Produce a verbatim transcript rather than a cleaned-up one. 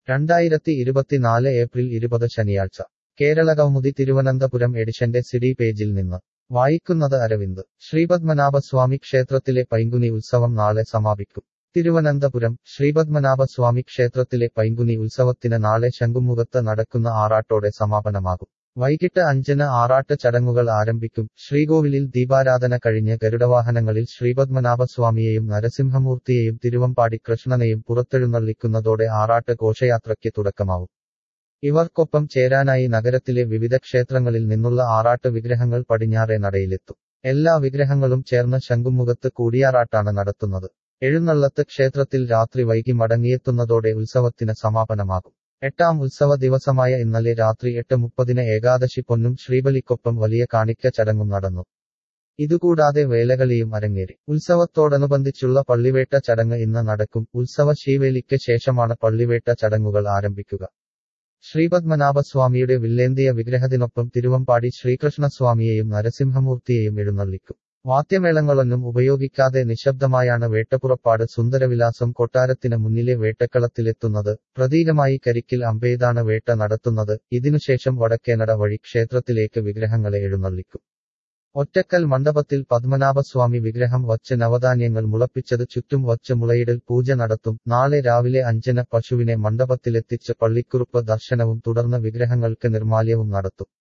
രണ്ടായിരത്തി ഇരുപത്തിനാല് ഏപ്രിൽ ഇരുപത് ശനിയാഴ്ച കേരളകൗമുദി തിരുവനന്തപുരം എഡിഷന്റെ സിഡി പേജിൽ നിന്ന് വായിക്കുന്നത് അരവിന്ദ്. ശ്രീപദ്മനാഭസ്വാമി ക്ഷേത്രത്തിലെ പൈങ്കുനി ഉത്സവം നാളെ സമാപിക്കും. തിരുവനന്തപുരം ശ്രീപദ്മനാഭസ്വാമി ക്ഷേത്രത്തിലെ പൈങ്കുനി ഉത്സവത്തിന് നാളെ ശംഖുമുഖത്ത് നടക്കുന്ന ആറാട്ടോടെ സമാപനമാകും. വൈകിട്ട് അഞ്ചിന് ആറാട്ട് ചടങ്ങുകൾ ആരംഭിക്കും. ശ്രീകോവിലിൽ ദീപാരാധന കഴിഞ്ഞ് ഗരുഡവാഹനങ്ങളിൽ ശ്രീപദ്മനാഭസ്വാമിയെയും നരസിംഹമൂർത്തിയെയും തിരുവമ്പാടി കൃഷ്ണനെയും പുറത്തെഴുന്നള്ളിക്കുന്നതോടെ ആറാട്ട് ഘോഷയാത്രയ്ക്ക് തുടക്കമാവും. ഇവർക്കൊപ്പം ചേരാനായി നഗരത്തിലെ വിവിധ ക്ഷേത്രങ്ങളിൽ നിന്നുള്ള ആറാട്ട് വിഗ്രഹങ്ങൾ പടിഞ്ഞാറേ നടയിലെത്തും. എല്ലാ വിഗ്രഹങ്ങളും ചേർന്ന് ശംഖുമുഖത്ത് കൂടിയാറാട്ടാണ് നടത്തുന്നത്. എഴുന്നള്ളത്ത് ക്ഷേത്രത്തിൽ രാത്രി വൈകി മടങ്ങിയെത്തുന്നതോടെ ഉത്സവത്തിന് സമാപനമാകും. എട്ടാം ഉത്സവ ദിവസമായ ഇന്നലെ രാത്രി എട്ട് മുപ്പതിന് ഏകാദശി പൊന്നും ശ്രീബലിക്കൊപ്പം വലിയ കാണിക്ക ചടങ്ങും നടന്നു. ഇതുകൂടാതെ വേലകളിയും അരങ്ങേറി. ഉത്സവത്തോടനുബന്ധിച്ചുള്ള പള്ളിവേട്ട ചടങ്ങ് ഇന്ന് നടക്കും. ഉത്സവ ശീവേലിക്ക് ശേഷമാണ് പള്ളിവേട്ട ചടങ്ങുകൾ ആരംഭിക്കുക. ശ്രീപദ്മനാഭസ്വാമിയുടെ വില്ലേന്തിയ വിഗ്രഹത്തിനൊപ്പം തിരുവമ്പാടി ശ്രീകൃഷ്ണസ്വാമിയെയും നരസിംഹമൂർത്തിയെയും എഴുന്നള്ളിക്കും. വാദ്യമേളങ്ങളൊന്നും ഉപയോഗിക്കാതെ നിശബ്ദമായാണ് വേട്ടപ്പുറപ്പാട്. സുന്ദരവിലാസം കൊട്ടാരത്തിന് മുന്നിലെ വേട്ടക്കളത്തിലെത്തുന്നത്. പ്രതീകമായി കരിക്കിൽ അമ്പെയ്താണ് വേട്ട നടത്തുന്നത്. ഇതിനുശേഷം വടക്കേനട വഴി ക്ഷേത്രത്തിലേക്ക് വിഗ്രഹങ്ങളെ എഴുന്നള്ളിക്കും. ഒറ്റക്കൽ മണ്ഡപത്തിൽ പദ്മനാഭസ്വാമി വിഗ്രഹം വച്ച് നവധാന്യങ്ങൾ മുളപ്പിച്ചത് ചുറ്റും വച്ച് മുളയിടൽ പൂജ നടത്തും. നാളെ രാവിലെ അഞ്ചിന് പശുവിനെ മണ്ഡപത്തിലെത്തിച്ച് പള്ളിക്കുറുപ്പ് ദർശനവും തുടർന്ന് വിഗ്രഹങ്ങൾക്ക് നിർമ്മാല്യവും നടത്തും.